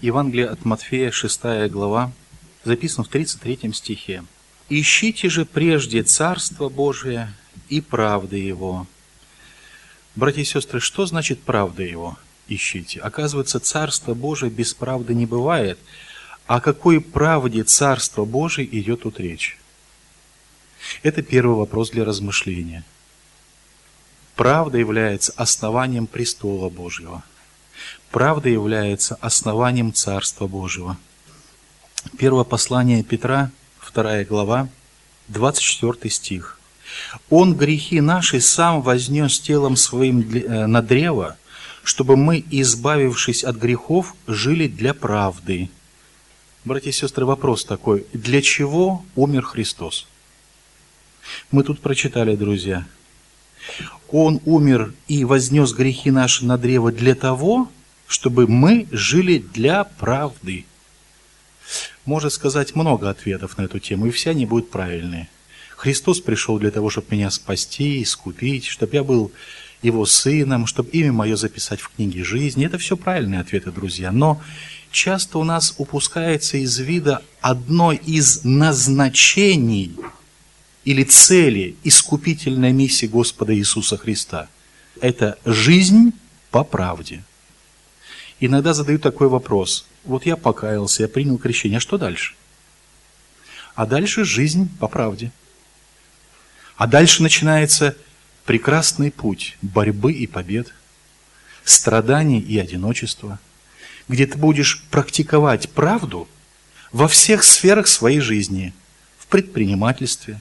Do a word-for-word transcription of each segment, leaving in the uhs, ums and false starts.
Евангелие от Матфея, шестая глава, записано в тридцать третьем стихе. «Ищите же прежде Царство Божие и правды Его». Братья и сестры, что значит правда Его? Ищите. Оказывается, Царство Божие без правды не бывает. О какой правде Царства Божие идет тут речь? Это первый вопрос для размышления. Правда является основанием престола Божьего. Правда является основанием Царства Божьего. Первое послание Петра, вторая глава, двадцать четвёртый стих. «Он грехи наши сам вознес телом своим на древо, чтобы мы, избавившись от грехов, жили для правды». Братья и сестры, вопрос такой: для чего умер Христос? Мы тут прочитали, друзья. Он умер и вознес грехи наши на древо для того, чтобы мы жили для правды. Можно сказать много ответов на эту тему, и все они будут правильные. Христос пришел для того, чтобы меня спасти, искупить, чтобы я был Его сыном, чтобы имя мое записать в книге жизни. Это все правильные ответы, друзья. Но часто у нас упускается из вида одно из назначений или цели искупительной миссии Господа Иисуса Христа. Это жизнь по правде. Иногда задают такой вопрос: вот я покаялся, я принял крещение, а что дальше? А дальше жизнь по правде. А дальше начинается прекрасный путь борьбы и побед, страданий и одиночества, где ты будешь практиковать правду во всех сферах своей жизни, в предпринимательстве,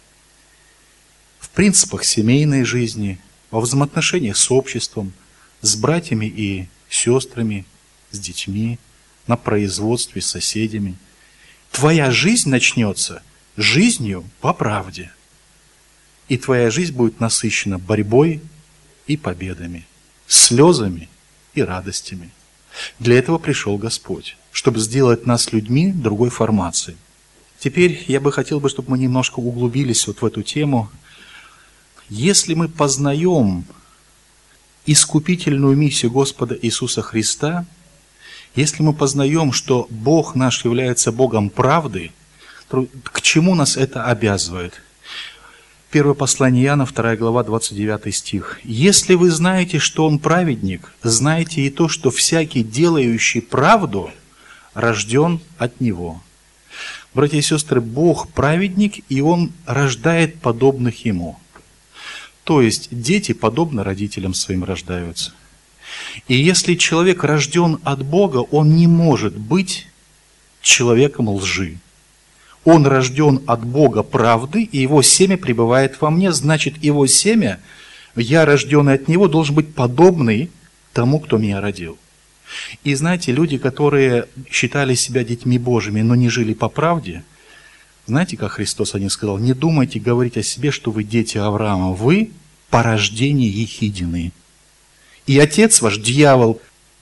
в принципах семейной жизни, во взаимоотношениях с обществом, с братьями и сестрами, с детьми, на производстве, с соседями. Твоя жизнь начнется жизнью по правде. И твоя жизнь будет насыщена борьбой и победами, слезами и радостями. Для этого пришел Господь, чтобы сделать нас людьми другой формации. Теперь я бы хотел, чтобы мы немножко углубились вот в эту тему. Если мы познаем искупительную миссию Господа Иисуса Христа, если мы познаем, что Бог наш является Богом правды, то к чему нас это обязывает? Первое послание Иоанна, вторая глава, двадцать девятый стих. «Если вы знаете, что Он праведник, знайте и то, что всякий, делающий правду, рожден от Него». Братья и сестры, Бог праведник, и Он рождает подобных Ему. То есть дети подобно родителям своим рождаются. И если человек рожден от Бога, он не может быть человеком лжи. Он рожден от Бога правды, и его семя пребывает во мне, значит, его семя, я, рожденный от него, должен быть подобный тому, кто меня родил. И знаете, люди, которые считали себя детьми Божьими, но не жили по правде, знаете, как Христос о них сказал: не думайте говорить о себе, что вы дети Авраама, вы порождение ехидины. И отец ваш дьявол.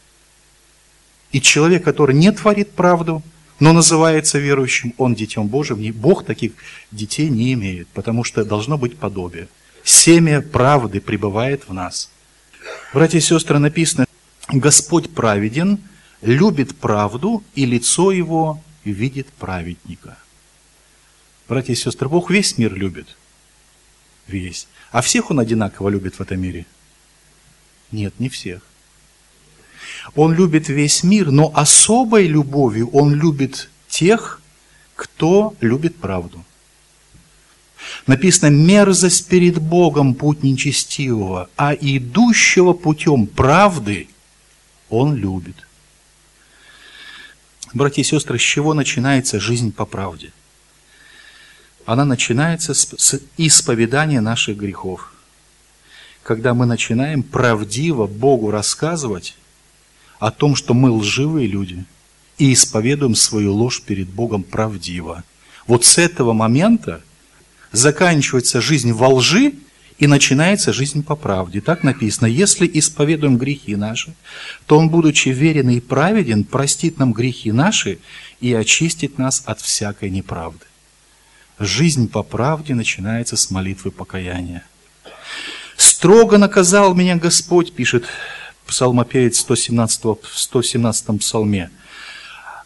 И человек, который не творит правду, но называется верующим, он детем Божьим. Бог таких детей не имеет, потому что должно быть подобие. Семя правды пребывает в нас. Братья и сестры, написано: Господь праведен, любит правду, и лицо Его видит праведника. Братья и сестры, Бог весь мир любит. Весь. А всех Он одинаково любит в этом мире? Нет, не всех. Он любит весь мир, но особой любовью Он любит тех, кто любит правду. Написано: мерзость перед Богом путь нечестивого, а идущего путем правды Он любит. Братья и сестры, с чего начинается жизнь по правде? Она начинается с исповедания наших грехов. Когда мы начинаем правдиво Богу рассказывать о том, что мы лживые люди, и исповедуем свою ложь перед Богом правдиво. Вот с этого момента заканчивается жизнь во лжи и начинается жизнь по правде. Так написано: если исповедуем грехи наши, то Он, будучи верен и праведен, простит нам грехи наши и очистит нас от всякой неправды. Жизнь по правде начинается с молитвы покаяния. «Строго наказал меня Господь», пишет псалмопевец в сто семнадцатом псалме,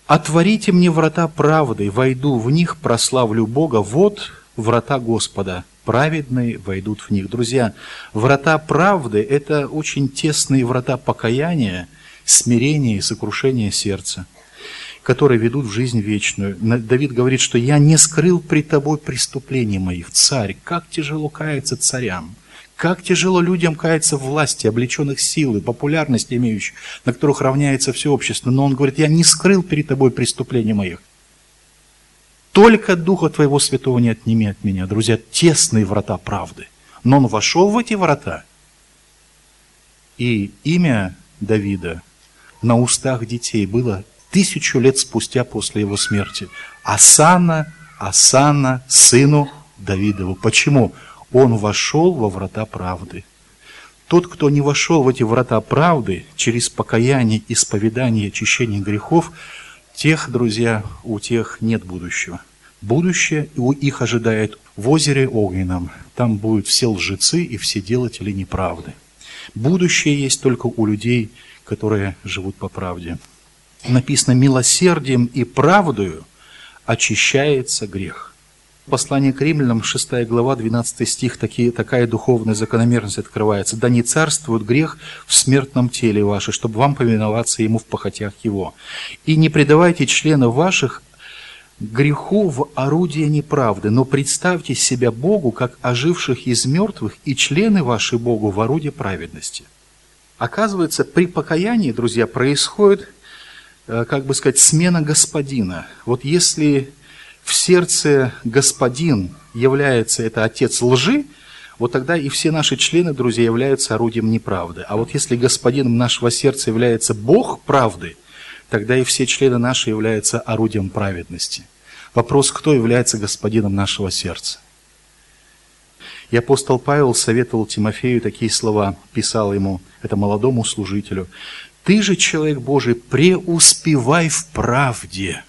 «Отворите мне врата правды, войду в них, прославлю Бога, вот врата Господа, праведные войдут в них». Друзья, врата правды – это очень тесные врата покаяния, смирения и сокрушения сердца, которые ведут в жизнь вечную. Давид говорит, что «я не скрыл пред тобой преступлений моих». Царь, как тяжело каяться царям, как тяжело людям каяться в власти, облеченных силой, популярности имеющих, на которых равняется все общество. Но он говорит, «я не скрыл перед тобой преступлений моих». Только Духа Твоего Святого не отними от меня. Друзья, тесные врата правды. Но он вошел в эти врата, и имя Давида на устах детей было тысячу лет спустя после его смерти. Асана, Асана, сыну Давидову. Почему? Он вошел во врата правды. Тот, кто не вошел в эти врата правды, через покаяние, исповедание, очищение грехов, тех, друзья, у тех нет будущего. Будущее их ожидает в озере огненном. Там будут все лжецы и все делатели неправды. Будущее есть только у людей, которые живут по правде. Написано, милосердием и правдою очищается грех. Послание к Римлянам, шестая глава, двенадцатый стих, такие, такая духовная закономерность открывается. «Да не царствует грех в смертном теле ваше, чтобы вам повиноваться ему в похотях его. И не предавайте членов ваших греху в орудие неправды, но представьте себя Богу, как оживших из мертвых, и члены ваши Богу в орудие праведности». Оказывается, при покаянии, друзья, происходит, как бы сказать, смена господина. Вот если в сердце господин является это отец лжи, вот тогда и все наши члены, друзья, являются орудием неправды. А вот если господином нашего сердца является Бог правды, тогда и все члены наши являются орудием праведности. Вопрос, кто является господином нашего сердца? И апостол Павел советовал Тимофею такие слова, писал ему, это молодому служителю: «Ты же, человек Божий, преуспевай в правде,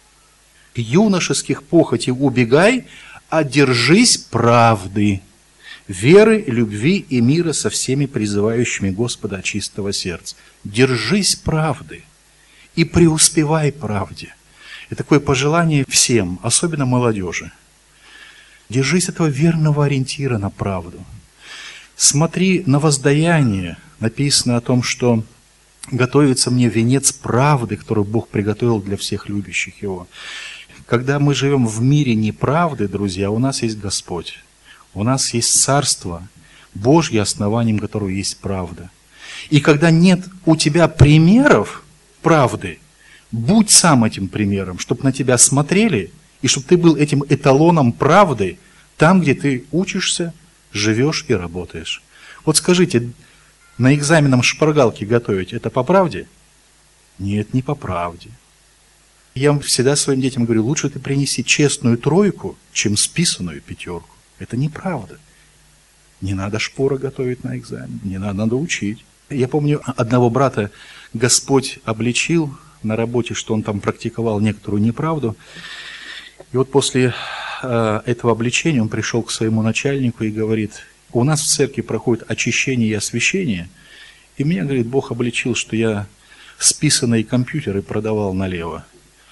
юношеских похотей убегай, а держись правды, веры, любви и мира со всеми призывающими Господа от чистого сердца». Держись правды и преуспевай правде. И такое пожелание всем, особенно молодежи. Держись этого верного ориентира на правду. Смотри на воздаяние. Написано о том, что готовится мне венец правды, который Бог приготовил для всех любящих Его. Когда мы живем в мире неправды, друзья, у нас есть Господь. У нас есть Царство Божье, основанием которого есть правда. И когда нет у тебя примеров правды, будь сам этим примером, чтобы на тебя смотрели, и чтобы ты был этим эталоном правды там, где ты учишься, живешь и работаешь. Вот скажите, на экзаменам шпаргалки готовить, это по правде? Нет, не по правде. Я всегда своим детям говорю, лучше ты принеси честную тройку, чем списанную пятерку. Это неправда. Не надо шпора готовить на экзамен, не надо, надо учить. Я помню, одного брата Господь обличил на работе, что он там практиковал некоторую неправду. И вот после э, этого обличения он пришел к своему начальнику и говорит: у нас в церкви проходит очищение и освящение, и меня, говорит, Бог обличил, что я списанные компьютеры продавал налево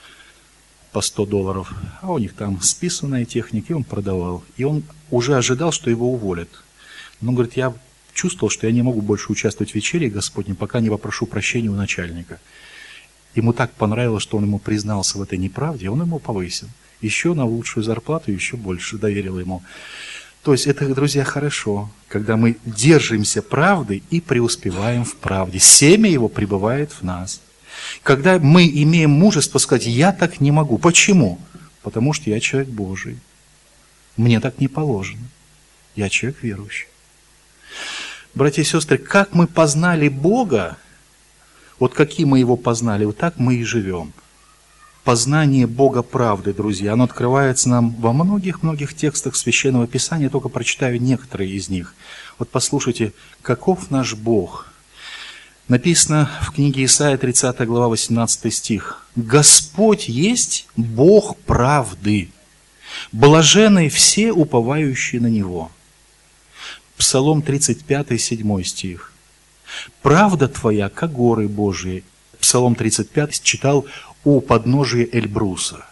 по сто долларов, а у них там списанная техника, и он продавал. И он уже ожидал, что его уволят. Но, говорит, я чувствовал, что я не могу больше участвовать в вечере Господней, пока не попрошу прощения у начальника. Ему так понравилось, что он ему признался в этой неправде, он ему повысил. Еще на лучшую зарплату, еще больше доверил ему. То есть это, друзья, хорошо, когда мы держимся правды и преуспеваем в правде. Семя его пребывает в нас. Когда мы имеем мужество сказать: я так не могу. Почему? Потому что я человек Божий. Мне так не положено. Я человек верующий. Братья и сестры, как мы познали Бога, вот каким мы Его познали, вот так мы и живем. Познание Бога правды, друзья, оно открывается нам во многих-многих текстах Священного Писания, я только прочитаю некоторые из них. Вот послушайте, каков наш Бог. Написано в книге Исаия, тридцатая глава, восемнадцатый стих. «Господь есть Бог правды, блаженны все уповающие на Него». Псалом тридцать пятый, седьмой стих. «Правда Твоя, как горы Божии». Псалом тридцать пятый читал: у подножия Эльбруса.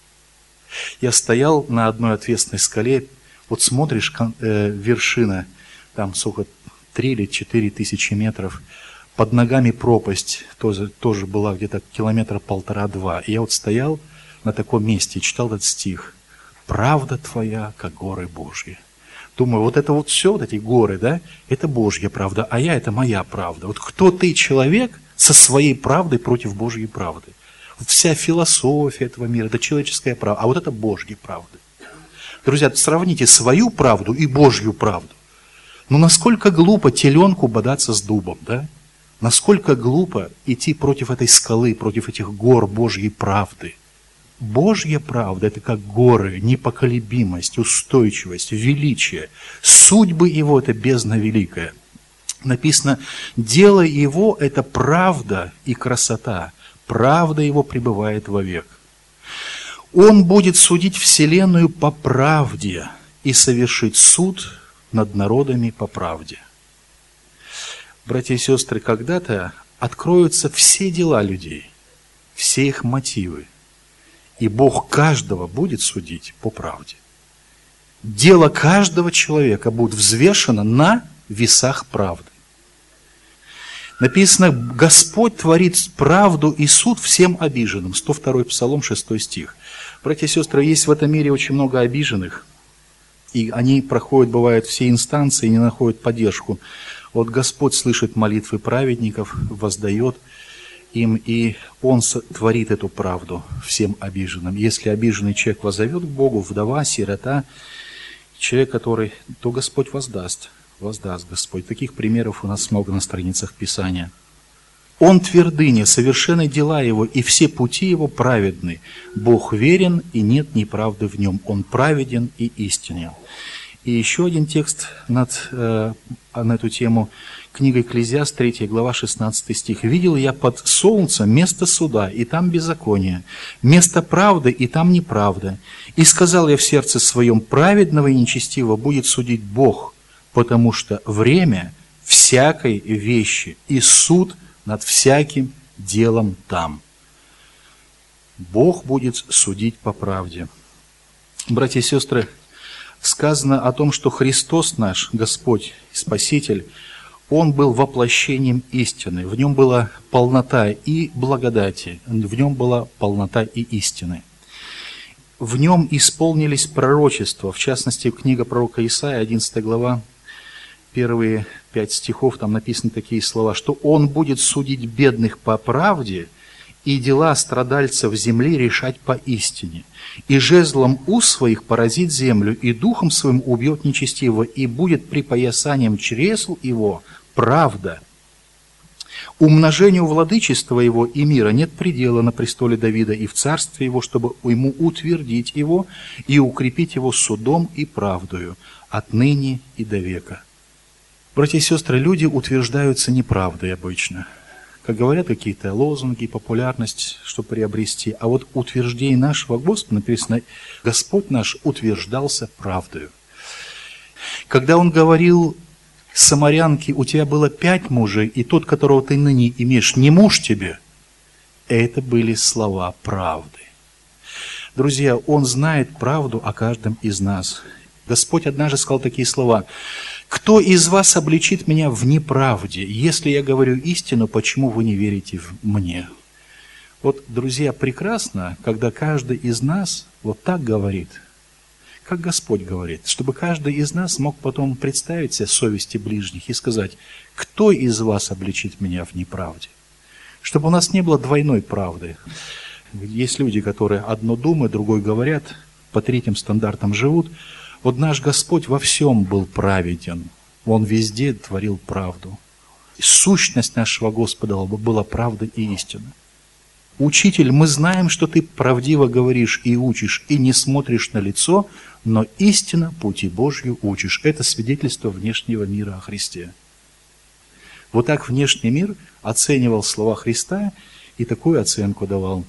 Я стоял на одной отвесной скале, вот смотришь, э, вершина, там сколько, три или четыре тысячи метров, под ногами пропасть, тоже, тоже была где-то километра полтора-два. И я вот стоял на таком месте и читал этот стих. «Правда твоя, как горы Божьи». Думаю, вот это вот все, вот эти горы, да, это Божья правда, а я, это моя правда. Вот кто ты, человек, со своей правдой против Божьей правды? Вся философия этого мира, это человеческая правда, а вот это Божья правда. Друзья, сравните свою правду и Божью правду. Ну, насколько глупо теленку бодаться с дубом, да? Насколько глупо идти против этой скалы, против этих гор Божьей правды. Божья правда – это как горы, непоколебимость, устойчивость, величие. Судьбы Его – это бездна великая. Написано, дело Его – это правда и красота. Правда Его пребывает вовек. Он будет судить вселенную по правде и совершить суд над народами по правде. Братья и сестры, когда-то откроются все дела людей, все их мотивы, и Бог каждого будет судить по правде. Дело каждого человека будет взвешено на весах правды. Написано, Господь творит правду и суд всем обиженным. сто второй Псалом, шестой стих. Братья и сестры, есть в этом мире очень много обиженных, и они проходят, бывают, все инстанции и не находят поддержку. Вот Господь слышит молитвы праведников, воздает им, и Он творит эту правду всем обиженным. Если обиженный человек воззовет к Богу, вдова, сирота, человек, который, то Господь воздаст, воздаст Господь. Таких примеров у нас много на страницах Писания. Он твердыня, совершенны дела Его, и все пути Его праведны. Бог верен, и нет неправды в Нем. Он праведен и истинен. И еще один текст над, э, на эту тему. Книга Экклезиаст, третья глава, шестнадцатый стих. «Видел я под солнцем место суда, и там беззаконие, место правды, и там неправда. И сказал я в сердце своем, праведного и нечестивого будет судить Бог, потому что время всякой вещи и суд над всяким делом там». Бог будет судить по правде. Братья и сестры, сказано о том, что Христос наш, Господь, Спаситель, Он был воплощением истины. В Нем была полнота и благодати, в Нем была полнота и истины. В Нем исполнились пророчества, в частности, книга пророка Исаия, одиннадцатая глава, первые пять стихов, там написаны такие слова, что Он будет судить бедных по правде и дела страдальцев земли решать по истине. И жезлом уст своих поразит землю, и духом своим убьет нечестивого, и будет припоясанием чресл его правда. Умножению владычества его и мира нет предела на престоле Давида и в царстве его, чтобы ему утвердить его и укрепить его судом и правдою отныне и до века. Братья и сестры, люди утверждаются неправдой обычно. Как говорят, какие-то лозунги, популярность, чтобы приобрести. А вот утверждение нашего Господа, написано, Господь наш утверждался правдою. Когда Он говорил самарянке, у тебя было пять мужей, и тот, которого ты ныне имеешь, не муж тебе, это были слова правды. Друзья, Он знает правду о каждом из нас. Господь однажды сказал такие слова: «Кто из вас обличит меня в неправде? Если я говорю истину, почему вы не верите в мне?» Вот, друзья, прекрасно, когда каждый из нас вот так говорит, как Господь говорит, чтобы каждый из нас мог потом представить себе совести ближних и сказать: «Кто из вас обличит меня в неправде?» Чтобы у нас не было двойной правды. Есть люди, которые одно думают, другое говорят, по третьим стандартам живут. Вот наш Господь во всем был праведен. Он везде творил правду. Сущность нашего Господа была правда и истина. Учитель, мы знаем, что ты правдиво говоришь и учишь, и не смотришь на лицо, но истинно пути Божью учишь. Это свидетельство внешнего мира о Христе. Вот так внешний мир оценивал слова Христа и такую оценку давал.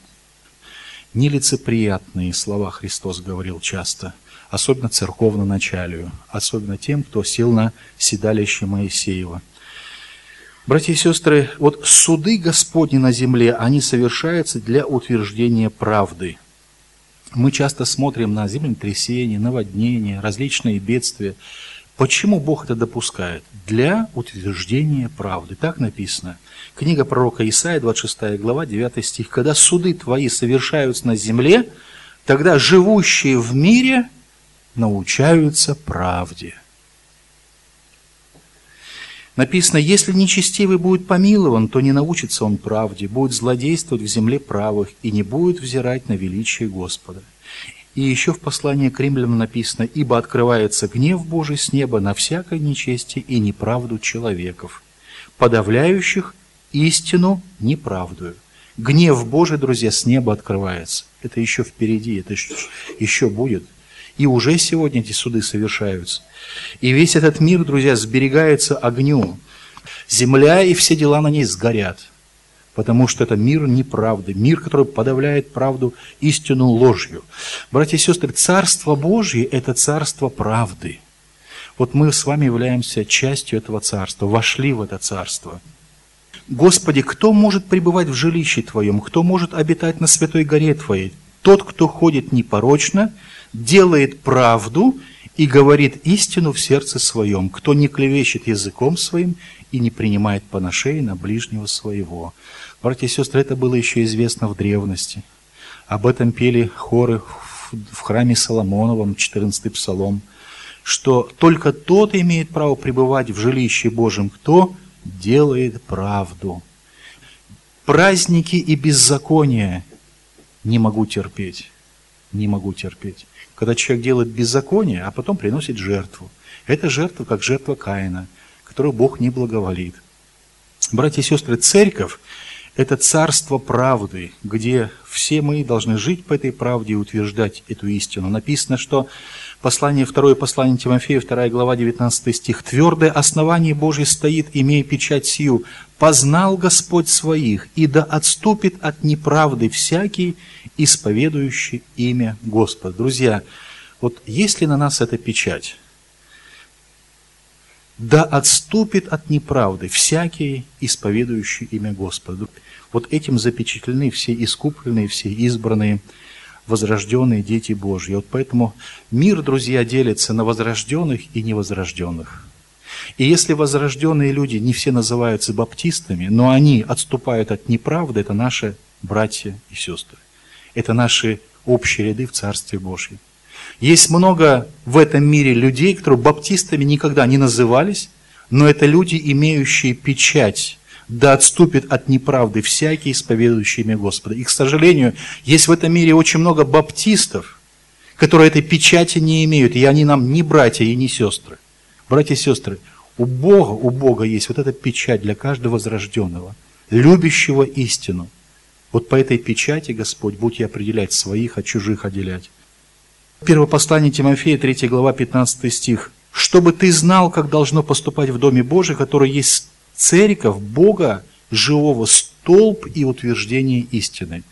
Нелицеприятные слова Христос говорил часто, особенно церковноначалию, особенно тем, кто сел на седалище Моисеева. Братья и сестры, вот суды Господни на земле, они совершаются для утверждения правды. Мы часто смотрим на землетрясения, наводнения, различные бедствия. Почему Бог это допускает? Для утверждения правды. Так написано. Книга пророка Исаии, двадцать шестая глава, девятый стих. «Когда суды твои совершаются на земле, тогда живущие в мире научаются правде». Написано, если нечестивый будет помилован, то не научится он правде, будет злодействовать в земле правых и не будет взирать на величие Господа. И еще в послании к римлянам написано, ибо открывается гнев Божий с неба на всякое нечестие и неправду человеков, подавляющих истину неправдую. Гнев Божий, друзья, с неба открывается. Это еще впереди, это еще будет. И уже сегодня эти суды совершаются. И весь этот мир, друзья, сберегается огню. Земля и все дела на ней сгорят. Потому что это мир неправды, мир, который подавляет правду, истину ложью. Братья и сестры, Царство Божье – это царство правды. Вот мы с вами являемся частью этого царства, вошли в это царство. Господи, кто может пребывать в жилище Твоем? Кто может обитать на святой горе Твоей? Тот, кто ходит непорочно, делает правду и говорит истину в сердце своем, кто не клевещет языком своим и не принимает поношений на ближнего своего. Братья и сестры, это было еще известно в древности. Об этом пели хоры в храме Соломоновом, четырнадцатый псалом, что только тот имеет право пребывать в жилище Божьем, кто делает правду. Праздники и беззакония не могу терпеть, не могу терпеть. Когда человек делает беззаконие, а потом приносит жертву. Это жертва, как жертва Каина, которую Бог не благоволит. Братья и сестры, церковь – это царство правды, где все мы должны жить по этой правде и утверждать эту истину. Написано, что послание, второе послание Тимофею, вторая глава, девятнадцатый стих. «Твердое основание Божие стоит, имея печать сию. Познал Господь своих, и да отступит от неправды всякий, исповедующий имя Господа». Друзья, вот есть ли на нас эта печать? «Да отступит от неправды всякий, исповедующий имя Господа». Вот этим запечатлены все искупленные, все избранные, возрожденные дети Божьи. Вот поэтому мир, друзья, делится на возрожденных и невозрожденных. И если возрожденные люди не все называются баптистами, но они отступают от неправды, это наши братья и сестры. Это наши общие ряды в Царстве Божьем. Есть много в этом мире людей, которые баптистами никогда не назывались, но это люди, имеющие печать, да отступит от неправды всякий, исповедующий имя Господа. И, к сожалению, есть в этом мире очень много баптистов, которые этой печати не имеют, и они нам не братья и не сестры. Братья и сестры, у Бога, у Бога есть вот эта печать для каждого возрожденного, любящего истину. Вот по этой печати, Господь, будь и определять своих, от чужих отделять. Первое послание Тимофея, третья глава, пятнадцатый стих. «Чтобы ты знал, как должно поступать в Доме Божьем, который есть церковь Бога живого, столб и утверждение истины».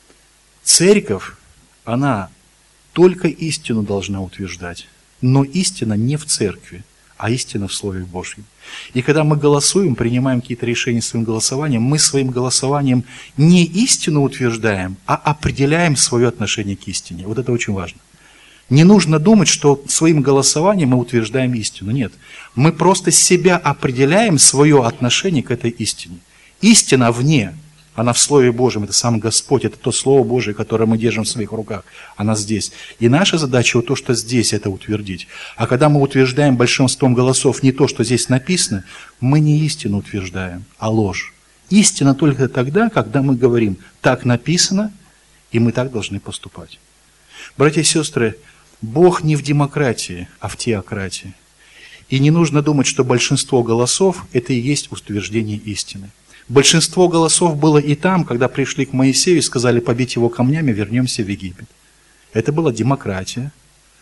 Церковь, она только истину должна утверждать, но истина не в церкви, а истина в Слове Божьем. И когда мы голосуем, принимаем какие-то решения своим голосованием, мы своим голосованием не истину утверждаем, а определяем свое отношение к истине. Вот это очень важно. Не нужно думать, что своим голосованием мы утверждаем истину. Нет. Мы просто себя определяем, свое отношение к этой истине. Истина вне, она в Слове Божьем, это сам Господь, это то Слово Божие, которое мы держим в своих руках, она здесь. И наша задача вот то, что здесь, это утвердить. А когда мы утверждаем большинством голосов не то, что здесь написано, мы не истину утверждаем, а ложь. Истина только тогда, когда мы говорим, так написано, и мы так должны поступать. Братья и сестры, Бог не в демократии, а в теократии. И не нужно думать, что большинство голосов – это и есть утверждение истины. Большинство голосов было и там, когда пришли к Моисею и сказали, побить его камнями, вернемся в Египет. Это была демократия.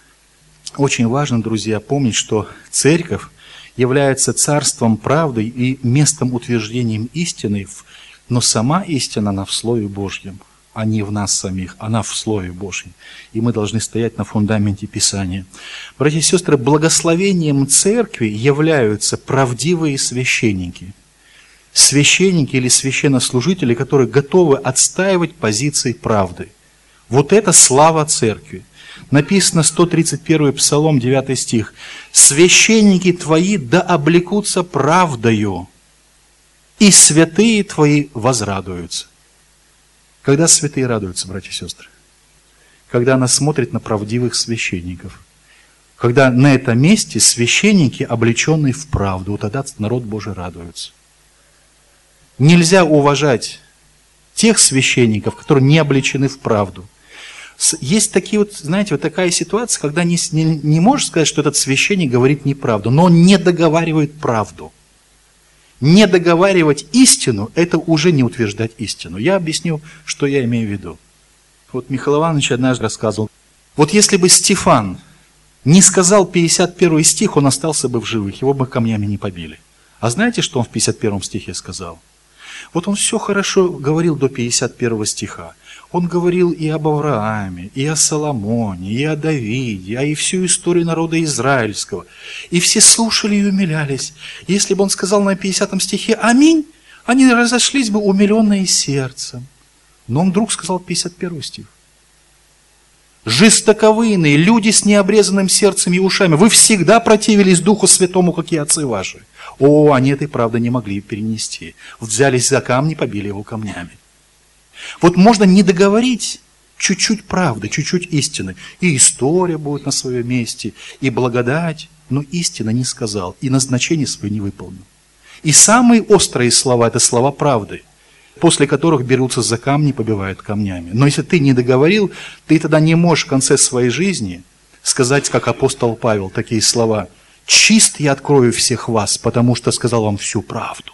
Очень важно, друзья, помнить, что церковь является царством правды и местом утверждением истины, но сама истина, она в Слове Божьем, а не в нас самих, она в Слове Божьем. И мы должны стоять на фундаменте Писания. Братья и сестры, благословением церкви являются правдивые священники. священники или священнослужители, которые готовы отстаивать позиции правды. Вот это слава церкви. Написано сто тридцать первый Псалом, девятый стих. «Священники твои да облекутся правдою, и святые твои возрадуются». Когда святые радуются, братья и сестры? Когда она смотрит на правдивых священников. Когда на этом месте священники, облеченные в правду, вот тогда народ Божий радуется. Нельзя уважать тех священников, которые не облечены в правду. Есть такие вот, знаете, вот такая ситуация, когда не, не, не можешь сказать, что этот священник говорит неправду, но он не договаривает правду. Не договаривать истину – это уже не утверждать истину. Я объясню, что я имею в виду. Вот Михаил Иванович однажды рассказывал, вот если бы Стефан не сказал пятьдесят первый стих, он остался бы в живых, его бы камнями не побили. А знаете, что он в пятьдесят первом стихе сказал? Вот он все хорошо говорил до пятьдесят первого стиха. Он говорил и об Аврааме, и о Соломоне, и о Давиде, а и всю историю народа израильского. И все слушали и умилялись. Если бы он сказал на пятидесятом стихе «Аминь», они разошлись бы умиленные сердцем. Но он вдруг сказал пятьдесят первый стих. «Жестоковыйные, люди с необрезанным сердцем и ушами, вы всегда противились Духу Святому, как и отцы ваши». О, они этой правды не могли перенести. Взялись за камни, побили его камнями. Вот можно не договорить чуть-чуть правды, чуть-чуть истины. И история будет на своем месте, и благодать, но истина не сказал, и назначение свое не выполнил. И самые острые слова – это слова правды, после которых берутся за камни и побивают камнями. Но если ты не договорил, ты тогда не можешь в конце своей жизни сказать, как апостол Павел, такие слова: «Чист я открою всех вас, потому что сказал вам всю правду».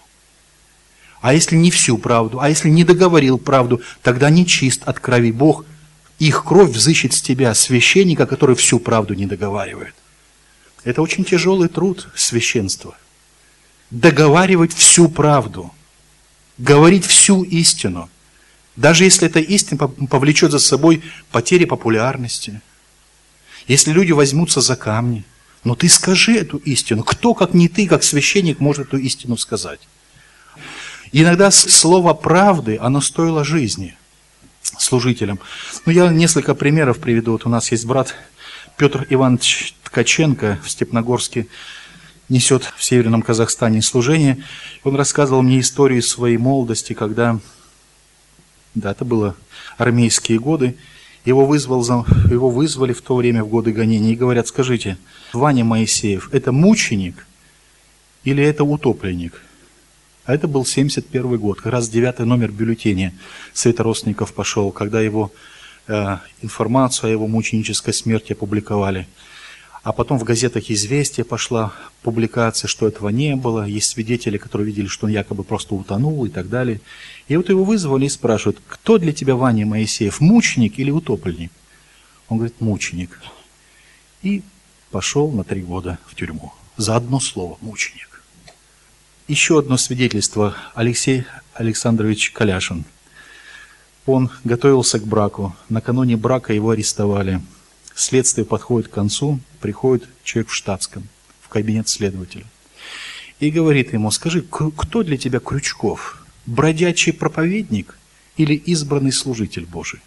А если не всю правду, а если не договорил правду, тогда не чист от крови Бог. Их кровь взыщет с тебя, священника, который всю правду не договаривает. Это очень тяжелый труд священства. Договаривать всю правду, говорить всю истину, даже если эта истина повлечет за собой потери популярности. Если люди возьмутся за камни, но ты скажи эту истину. Кто, как не ты, как священник, может эту истину сказать? Иногда слово правды, оно стоило жизни служителям. Ну, я несколько примеров приведу. Вот у нас есть брат Петр Иванович Ткаченко в Степногорске, несет в Северном Казахстане служение. Он рассказывал мне историю своей молодости, когда, да, это было армейские годы, его, вызвал, его вызвали в то время в годы гонений и говорят: скажите, Ваня Моисеев – это мученик или это утопленник? А это был семьдесят первый год, как раз девятый номер бюллетеня Светородственников пошел, когда его э, информацию о его мученической смерти опубликовали. А потом в газетах «Известия» пошла публикация, что этого не было. Есть свидетели, которые видели, что он якобы просто утонул и так далее. И вот его вызвали и спрашивают: кто для тебя, Ваня Моисеев, мученик или утопленник? Он говорит: мученик. И пошел на три года в тюрьму за одно слово: мученик. Еще одно свидетельство. Алексей Александрович Каляшин. Он готовился к браку. Накануне брака его арестовали. Следствие подходит к концу, приходит человек в штатском, в кабинет следователя. И говорит ему: скажи, кто для тебя Крючков? Бродячий проповедник или избранный служитель Божий?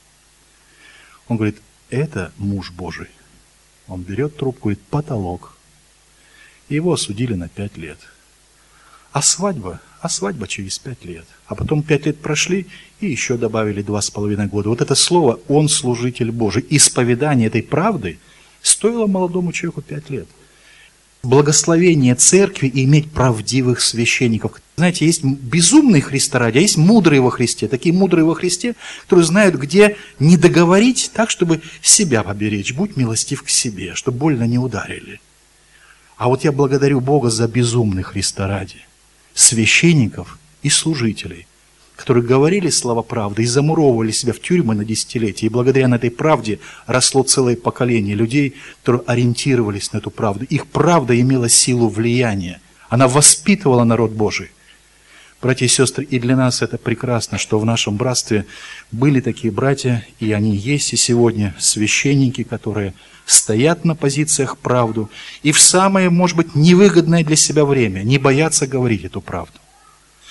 Он говорит: это муж Божий. Он берет трубку и говорит: потолок. И его осудили на пять лет. А свадьба? А свадьба через пять лет. А потом пять лет прошли и еще добавили два с половиной года. Вот это слово «он служитель Божий». Исповедание этой правды стоило молодому человеку пять лет. Благословение церкви иметь правдивых священников. Знаете, есть безумные Христа ради, а есть мудрые во Христе. Такие мудрые во Христе, которые знают, где не договорить так, чтобы себя поберечь. Будь милостив к себе, чтобы больно не ударили. А вот я благодарю Бога за безумных Христа ради священников и служителей, которые говорили слова правды и замуровывали себя в тюрьмы на десятилетия. И благодаря на этой правде росло целое поколение людей, которые ориентировались на эту правду. Их правда имела силу влияния. Она воспитывала народ Божий. Братья и сестры, и для нас это прекрасно, что в нашем братстве были такие братья, и они есть и сегодня, священники, которые стоят на позициях правду, и в самое, может быть, невыгодное для себя время не боятся говорить эту правду.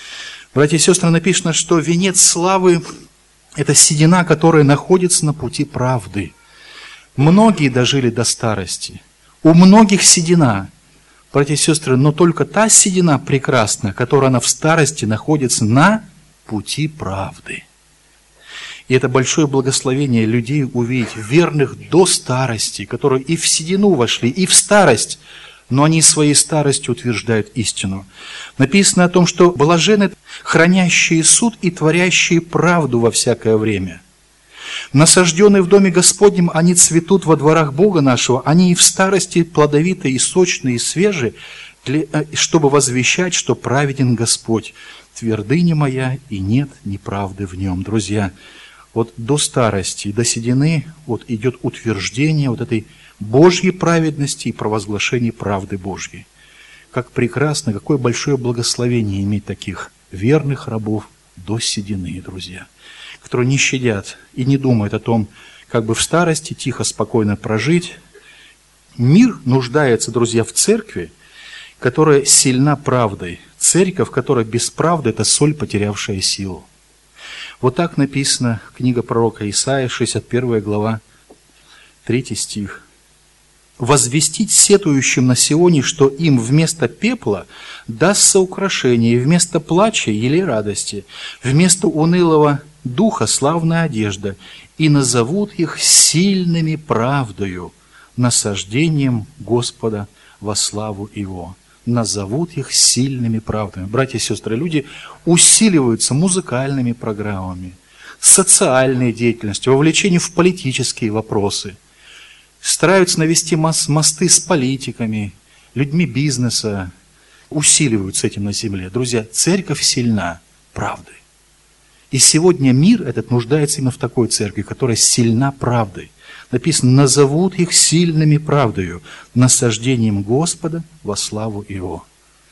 Братья и сестры, написано, что венец славы – это седина, которая находится на пути правды. Многие дожили до старости. У многих седина. Братья и сестры, но только та седина прекрасна, которая она в старости находится на пути правды. И это большое благословение людей увидеть, верных до старости, которые и в седину вошли, и в старость, но они своей старостью утверждают истину. Написано о том, что блаженны хранящие суд и творящие правду во всякое время. Насажденные в доме Господнем, они цветут во дворах Бога нашего, они и в старости плодовитые, и сочные, и свежие, чтобы возвещать, что праведен Господь, твердыня моя, и нет неправды в нем. Друзья, вот до старости, до седины вот идет утверждение вот этой Божьей праведности и провозглашение правды Божьей. Как прекрасно, какое большое благословение иметь таких верных рабов до седины, друзья, которые не щадят и не думают о том, как бы в старости тихо, спокойно прожить. Мир нуждается, друзья, в церкви, которая сильна правдой. Церковь, которая без правды – это соль, потерявшая силу. Вот так написано книга пророка Исаии, шестьдесят первая глава, третий стих. «Возвестить сетующим на Сионе, что им вместо пепла дастся украшение, и вместо плача – елей радости, вместо унылого духа – славная одежда, и назовут их сильными правдою, насаждением Господа во славу Его». Назовут их сильными правдами. Братья и сестры, люди усиливаются музыкальными программами, социальной деятельностью, вовлечением в политические вопросы, стараются навести мосты с политиками, людьми бизнеса, усиливаются этим на земле. Друзья, церковь сильна правдой. И сегодня мир этот нуждается именно в такой церкви, которая сильна правдой. Написано, назовут их сильными правдою, насаждением Господа во славу Его.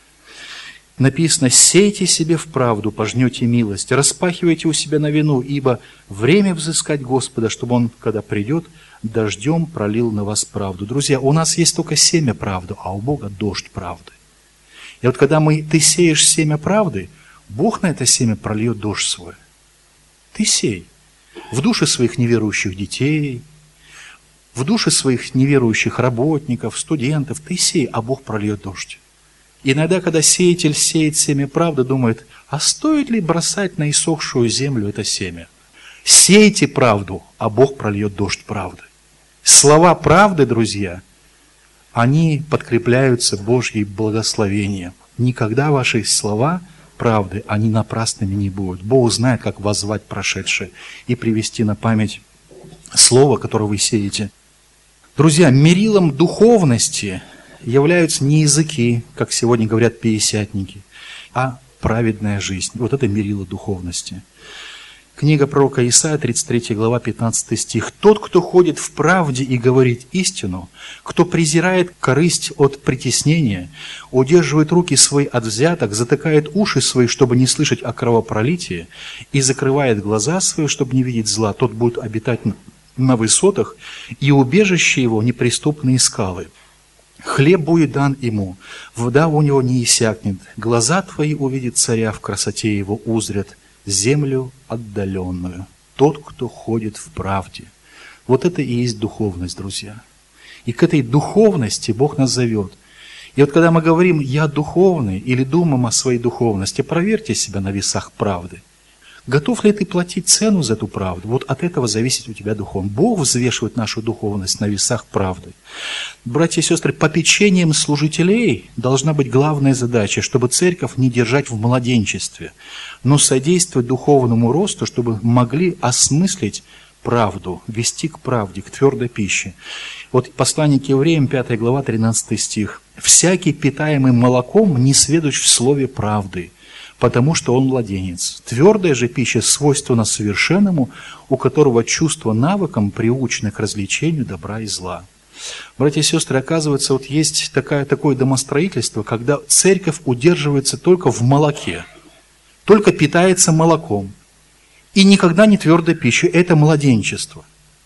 Написано, сейте себе в правду, пожнете милость, распахивайте у себя на вину, ибо время взыскать Господа, чтобы Он, когда придет, дождем пролил на вас правду. Друзья, у нас есть только семя правды, а у Бога дождь правды. И вот когда мы, ты сеешь семя правды, Бог на это семя прольет дождь свой. Ты сей в души своих неверующих детей, в души своих неверующих работников, студентов, ты сей, а Бог прольет дождь. Иногда, когда сеятель сеет семя правды, думает, а стоит ли бросать на иссохшую землю это семя? Сейте правду, а Бог прольет дождь правды. Слова правды, друзья, они подкрепляются Божьим благословением. Никогда ваши слова правды, они напрасными не будут. Бог знает, как воззвать прошедшее и привести на память слово, которое вы сеете. Друзья, мерилом духовности являются не языки, как сегодня говорят пятидесятники, а праведная жизнь. Вот это мерило духовности. Книга пророка Исаия, тридцать третья глава, пятнадцатый стих. «Тот, кто ходит в правде и говорит истину, кто презирает корысть от притеснения, удерживает руки свои от взяток, затыкает уши свои, чтобы не слышать о кровопролитии, и закрывает глаза свои, чтобы не видеть зла, тот будет обитать на высотах, и убежище его неприступные скалы. Хлеб будет дан ему, вода у него не иссякнет, глаза твои увидят царя, в красоте его узрят землю отдаленную». Тот, кто ходит в правде. Вот это и есть духовность, друзья. И к этой духовности Бог нас зовет. И вот когда мы говорим «я духовный» или думаем о своей духовности, проверьте себя на весах правды. Готов ли ты платить цену за эту правду? Вот от этого зависит у тебя духовность. Бог взвешивает нашу духовность на весах правды. Братья и сестры, попечением служителей должна быть главная задача, чтобы церковь не держать в младенчестве, но содействовать духовному росту, чтобы могли осмыслить правду, вести к правде, к твердой пище. Вот послание к евреям, пятая глава, тринадцатый стих. «Всякий, питаемый молоком, не сведущ в слове правды, потому что он младенец. Твердая же пища свойственна совершенному, у которого чувство навыком приучено к развлечению добра и зла». Братья и сестры, оказывается, вот есть такая, такое домостроительство, когда церковь удерживается только в молоке, только питается молоком, и никогда не твердой пищей. Это младенчество.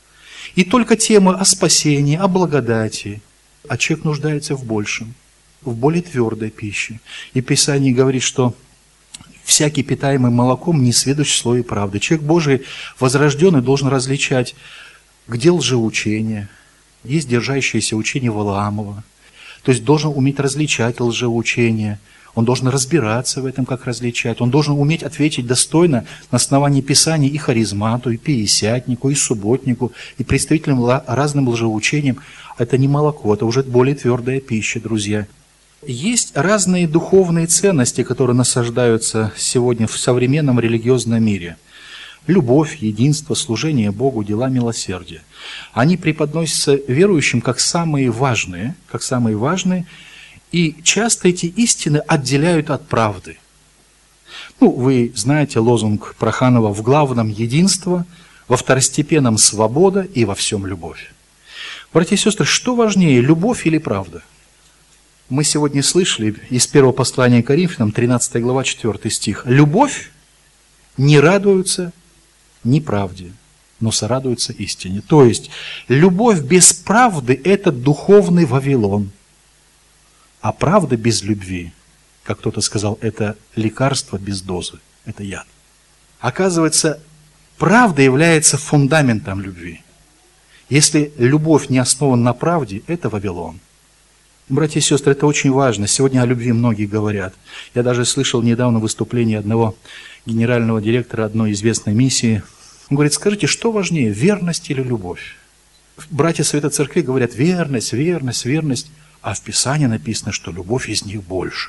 И только темы о спасении, о благодати, а человек нуждается в большем, в более твердой пище. И Писание говорит, что всякий питаемый молоком не сведущ в слове правды. Человек Божий, возрожденный, должен различать, где лжеучение, есть держащееся учение Валаамова. То есть должен уметь различать лжеучение, он должен разбираться в этом, как различать, он должен уметь ответить достойно на основании Писаний и харизмату, и пятидесятнику, и субботнику, и представителям разным лжеучениям. Это не молоко, это уже более твердая пища, друзья. Есть разные духовные ценности, которые насаждаются сегодня в современном религиозном мире. Любовь, единство, служение Богу, дела милосердия. Они преподносятся верующим как самые важные, как самые важные, и часто эти истины отделяют от правды. Ну, вы знаете лозунг Проханова: в главном единство, во второстепенном свобода и во всем любовь. Братья и сестры, что важнее, любовь или правда? Мы сегодня слышали из первого послания к Коринфянам, тринадцатая глава, четвёртый стих. Любовь не радуется неправде, но сорадуется истине. То есть, любовь без правды – это духовный Вавилон. А правда без любви, как кто-то сказал, это лекарство без дозы, это яд. Оказывается, правда является фундаментом любви. Если любовь не основана на правде, это Вавилон. Братья и сестры, это очень важно. Сегодня о любви многие говорят. Я даже слышал недавно выступление одного генерального директора одной известной миссии. Он говорит: скажите, что важнее, верность или любовь? Братья Совета Церкви говорят: верность, верность, верность. А в Писании написано, что любовь из них больше.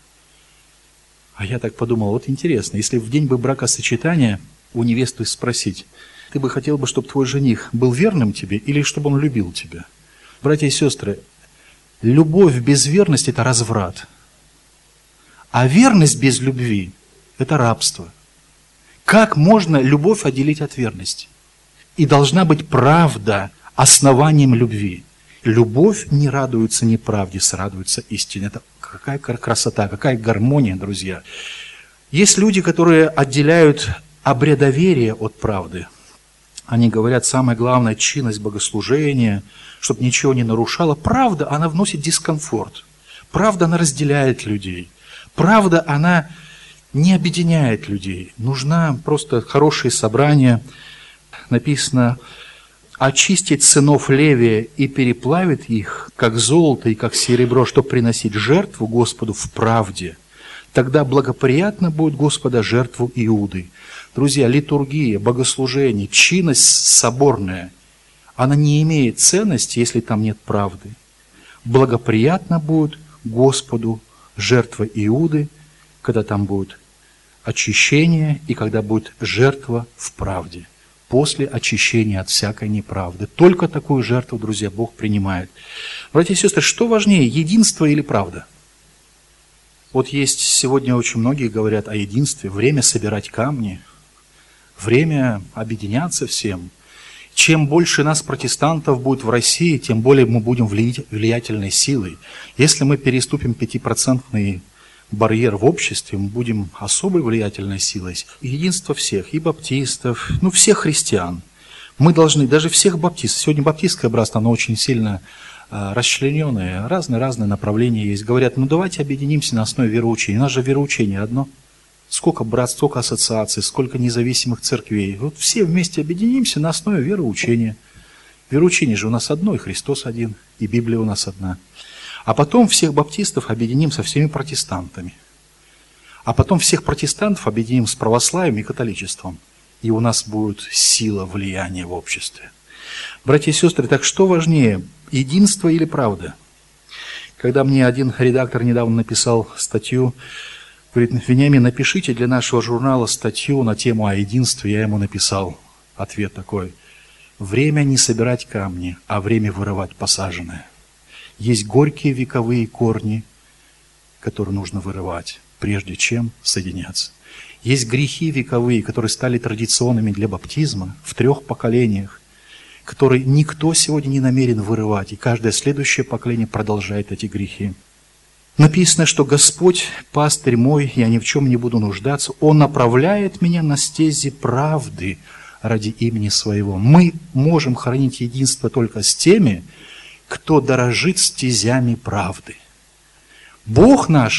А я так подумал, вот интересно, если в день бы бракосочетания у невесты спросить: ты бы хотел бы, чтобы твой жених был верным тебе или чтобы он любил тебя? Братья и сестры, любовь без верности – это разврат. А верность без любви – это рабство. Как можно любовь отделить от верности? И должна быть правда основанием любви. Любовь не радуется неправде, сорадуется истине. Это какая красота, какая гармония, друзья. Есть люди, которые отделяют обрядоверие от правды. Они говорят, самое главное – чинность богослужения, чтобы ничего не нарушало. Правда, она вносит дискомфорт. Правда, она разделяет людей. Правда, она не объединяет людей. Нужна просто хорошее собрание. Написано: очистить сынов Левия и переплавит их, как золото и как серебро, чтобы приносить жертву Господу в правде. Тогда благоприятно будет Господа жертву Иуды. Друзья, литургия, богослужение, чинность соборная, она не имеет ценности, если там нет правды. Благоприятно будет Господу жертва Иуды, когда там будет очищение и когда будет жертва в правде. После очищения от всякой неправды. Только такую жертву, друзья, Бог принимает. Братья и сестры, что важнее, единство или правда? Вот есть сегодня очень многие говорят о единстве. Время собирать камни, время объединяться всем. Чем больше нас, протестантов, будет в России, тем более мы будем влиятельной силой. Если мы переступим пятипроцентный барьер в обществе, мы будем особой влиятельной силой. Единство всех, и баптистов, ну всех христиан. Мы должны, даже всех баптистов, сегодня баптистское братство, оно очень сильно э, расчлененное, разные-разные направления есть. Говорят, ну давайте объединимся на основе вероучения. У нас же вероучение одно. Сколько братств, сколько ассоциаций, сколько независимых церквей. Вот все вместе объединимся на основе вероучения. Вероучение же у нас одно, и Христос один, и Библия у нас одна. А потом всех баптистов объединим со всеми протестантами. А потом всех протестантов объединим с православием и католичеством. И у нас будет сила влияния в обществе. Братья и сестры, так что важнее, единство или правда? Когда мне один редактор недавно написал статью, говорит: Вениамин, напишите для нашего журнала статью на тему о единстве. Я ему написал ответ такой: время не собирать камни, а время вырывать посаженное. Есть горькие вековые корни, которые нужно вырывать, прежде чем соединяться. Есть грехи вековые, которые стали традиционными для баптизма в трех поколениях, которые никто сегодня не намерен вырывать, и каждое следующее поколение продолжает эти грехи. Написано, что Господь, пастырь мой, я ни в чем не буду нуждаться, Он направляет меня на стези правды ради имени Своего. Мы можем хранить единство только с теми, кто дорожит стезями правды. Бог наш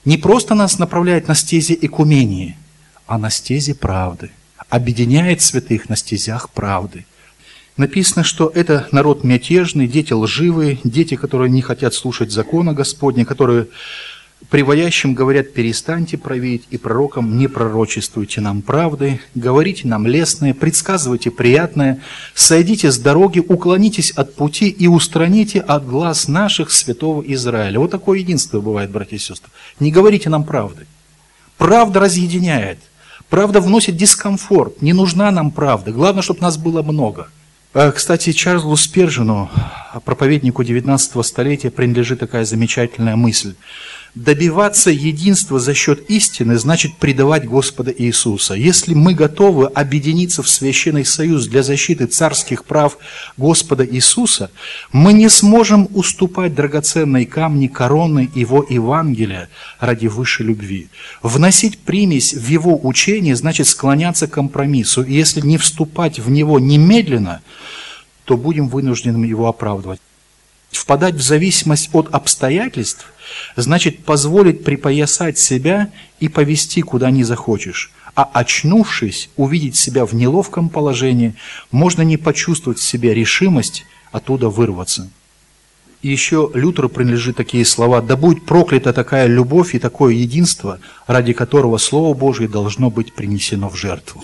не просто нас направляет на стези экумении, а на стези правды, объединяет святых на стезях правды. Написано, что это народ мятежный, дети лживые, дети, которые не хотят слушать закона Господня, которые приводящим говорят: перестаньте править, и пророкам не пророчествуйте нам правды, говорите нам лестное, предсказывайте приятное, сойдите с дороги, уклонитесь от пути и устраните от глаз наших святого Израиля. Вот такое единство бывает, братья и сестры. Не говорите нам правды. Правда разъединяет, правда вносит дискомфорт, не нужна нам правда, главное, чтобы нас было много. Кстати, Чарльзу Спержину, проповеднику девятнадцатого столетия, принадлежит такая замечательная мысль. Добиваться единства за счет истины значит предавать Господа Иисуса. Если мы готовы объединиться в священный союз для защиты царских прав Господа Иисуса, мы не сможем уступать драгоценные камни короны Его Евангелия ради высшей любви. Вносить примесь в Его учение значит склоняться к компромиссу. И если не вступать в него немедленно, то будем вынуждены его оправдывать. Впадать в зависимость от обстоятельств значит позволить припоясать себя и повести куда не захочешь. А очнувшись, увидеть себя в неловком положении, можно не почувствовать в себе решимость оттуда вырваться. И еще Лютеру принадлежит такие слова: «Да будет проклята такая любовь и такое единство, ради которого Слово Божие должно быть принесено в жертву».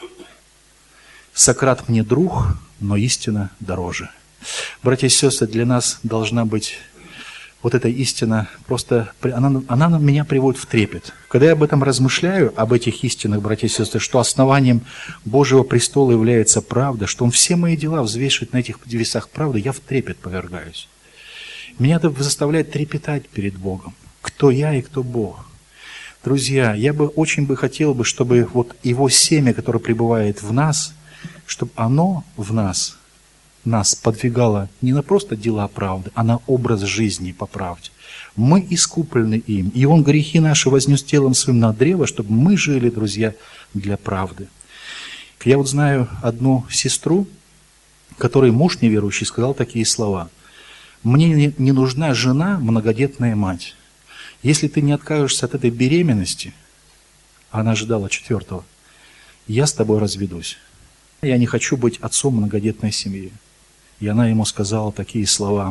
Сократ мне друг, но истина дороже. Братья и сестры, для нас должна быть вот эта истина, просто она, она меня приводит в трепет. Когда я об этом размышляю, об этих истинах, братья и сестры, что основанием Божьего престола является правда, что Он все мои дела взвешивает на этих весах правды, я в трепет повергаюсь. Меня это заставляет трепетать перед Богом. Кто я и кто Бог. Друзья, я бы очень бы хотел, бы, чтобы вот Его семя, которое пребывает в нас, чтобы оно в нас, нас подвигало не на просто дела правды, а на образ жизни по правде. Мы искуплены им, и Он грехи наши вознес телом своим на древо, чтобы мы жили, друзья, для правды. Я вот знаю одну сестру, которой муж неверующий сказал такие слова: «Мне не нужна жена, многодетная мать. Если ты не откажешься от этой беременности», она ожидала четвертого, «я с тобой разведусь. Я не хочу быть отцом многодетной семьи». И она ему сказала такие слова: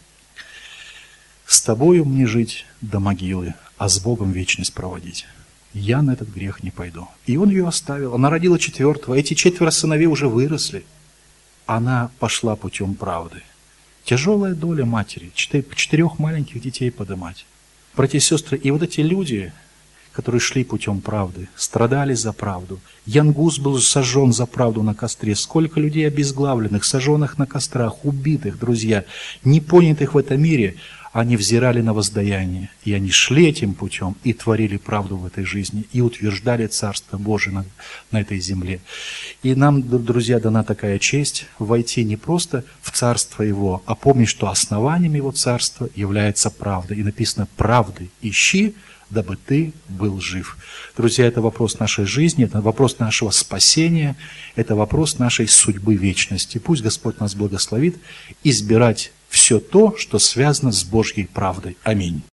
«С тобою мне жить до могилы, а с Богом вечность проводить. Я на этот грех не пойду». И он ее оставил. Она родила четвертого. Эти четверо сыновей уже выросли. Она пошла путем правды. Тяжелая доля матери, четырех маленьких детей подымать. Братья и сестры, и вот эти люди, которые шли путем правды, страдали за правду. Ян Гус был сожжен за правду на костре. Сколько людей обезглавленных, сожженных на кострах, убитых, друзья, непонятых в этом мире, они взирали на воздаяние. И они шли этим путем и творили правду в этой жизни, и утверждали Царство Божие на, на этой земле. И нам, друзья, дана такая честь войти не просто в Царство Его, а помнить, что основанием Его Царства является правда. И написано: «Правды ищи, дабы ты был жив». Друзья, это вопрос нашей жизни, это вопрос нашего спасения, это вопрос нашей судьбы вечности. Пусть Господь нас благословит избирать все то, что связано с Божьей правдой. Аминь.